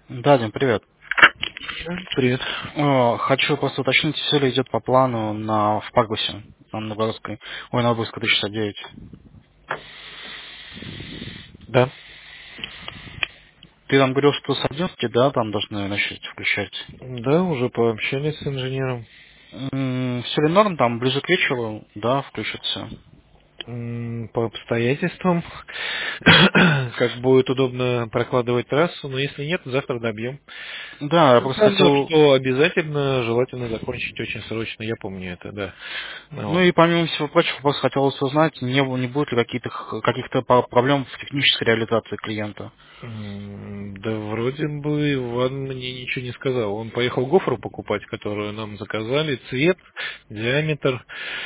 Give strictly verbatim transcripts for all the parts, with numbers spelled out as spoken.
Да, Дим, привет. Привет. О, хочу просто уточнить, все ли идет по плану на в Паргусе, на Новгородской, ой, на Новгородской тысяча шестьдесят девять. Да. Ты там говорил, что с одиннадцати, да, там должны начать включать. Да, уже пообщались с инженером. Все ли норм, там ближе к вечеру, да, включится. М, По обстоятельствам, как будет удобно прокладывать трассу, но если нет, завтра добьем. Да, я просто Сказано, хотел, что обязательно, желательно закончить очень срочно, я помню это, да. Ну ну вот. и помимо всего прочего, просто хотелось узнать, не, не будет ли каких-то каких-то по- проблем в технической реализации клиента. М, Да вроде бы Иван мне ничего не сказал. Он поехал гофру покупать, которую нам заказали, цвет, диаметр.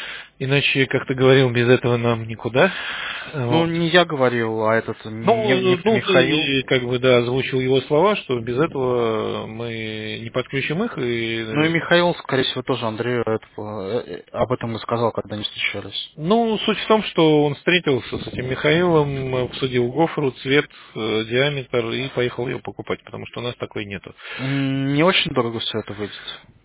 Иначе, как ты говорил, без этого нам никуда. Ну, Вот. не я говорил, а этот не- Ну, некто ну, Михаил. ты как бы, да, озвучил его слова, что без этого мы не подключим их, Ну и и Михаил, скорее всего, тоже Андрею этого, э, э, об этом и сказал, когда они встречались. ну, суть в том, что он встретился с этим Михаилом, обсудил гофру, цвет, э, диаметр и поехал ее покупать, потому что у нас такой нету. М, Не очень дорого все это выйдет.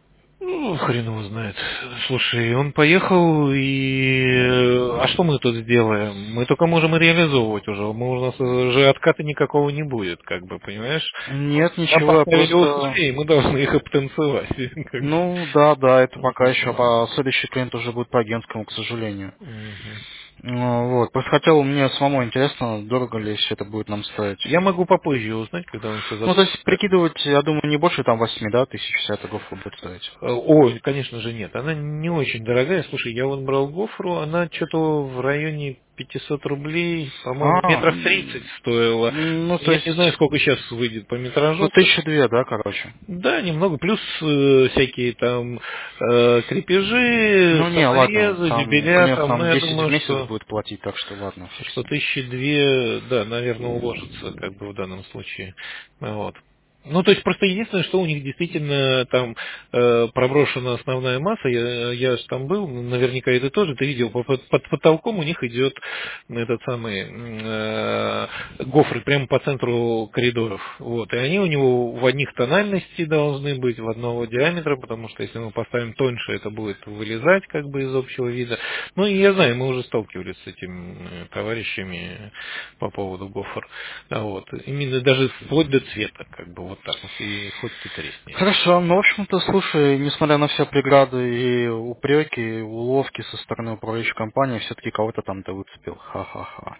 Ну, хрен его знает. Слушай, он поехал, и... э, А что мы тут сделаем? Мы только можем и реализовывать уже. Мы, у нас уже отката никакого не будет, как бы, понимаешь? Нет, Нам ничего, я поставили просто... условия, и мы должны их обтанцевать. как бы. Ну, да, да, это пока еще, Мгм. а следующий клиент уже будет по агентскому, к сожалению. Мгм. Ну, вот, просто хотел, мне самому интересно, дорого ли все это будет нам стоить. Я могу попозже узнать, когда он все Ну, то есть, запустит. прикидывать, я думаю, не больше там восьми, да, тысяч вся эта гофра будет стоить. Э, Ой, конечно же нет. Она не очень дорогая. Слушай, я вон брал гофру, она что-то в районе пятьсот рублей, по-моему, А, метров тридцать м, стоила. ну, то Я не знаю, есть, сколько сейчас выйдет по ну, метражу. тысяча две, да, короче. Да, немного. Плюс э, всякие там э, крепежи, Ну, не, ладно, саморезы, там дюбеля. клиент Там, ну, нам я десять в думаю, месяц что, будет платить, так что ладно, фиг с что ним. тысячи две, да, наверное, уложится как бы в данном случае. Вот. Ну, то есть просто единственное, что у них действительно там э, проброшена основная масса, я, я же там был, наверняка и ты тоже, ты видел, под, под потолком у них идет этот самый м, э, гофры прямо по центру коридоров. Вот. И они у него в одних тональности должны быть, в одного диаметра, потому что если мы поставим тоньше, это будет вылезать как бы из общего вида. Ну и я знаю, мы уже сталкивались с этими товарищами по поводу гофр. А вот. Именно даже вплоть до цвета, как бы вот так вот, и хоть ты тресни. Хорошо, ну, в общем-то, слушай, несмотря на все преграды и упреки, и уловки со стороны управляющей компании, все-таки кого-то там ты выцепил. Ха-ха-ха.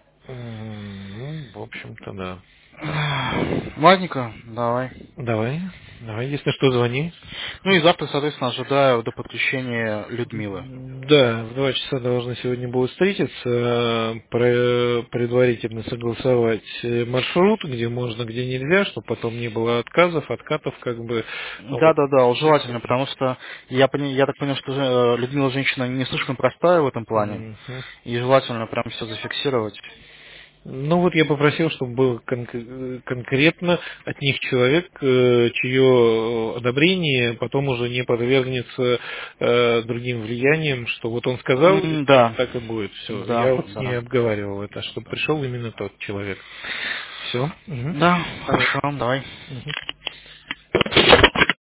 М, Ну, в общем-то, да. Да. Ладненько, давай. Давай, давай, если что, звони. Ну и завтра, соответственно, ожидаю до подключения Людмилы. Да, в два часа должны сегодня будут встретиться, э, про- предварительно согласовать э, маршрут, где можно, где нельзя, чтобы потом не было отказов, откатов, как бы. Вот. Да-да-да, желательно, потому что я, пони- я так понял, что э, Людмила женщина не слишком простая в этом плане, Мгм. и желательно прям все зафиксировать. Ну вот я попросил, чтобы был кон- конкретно от них человек, э, чье одобрение потом уже не подвергнется э, другим влияниям, что вот он сказал, и М, значит Да, так и будет. Все. да, Я вот с ней да. обговаривал это, чтобы пришел именно тот человек. Все. Да, хорошо, давай.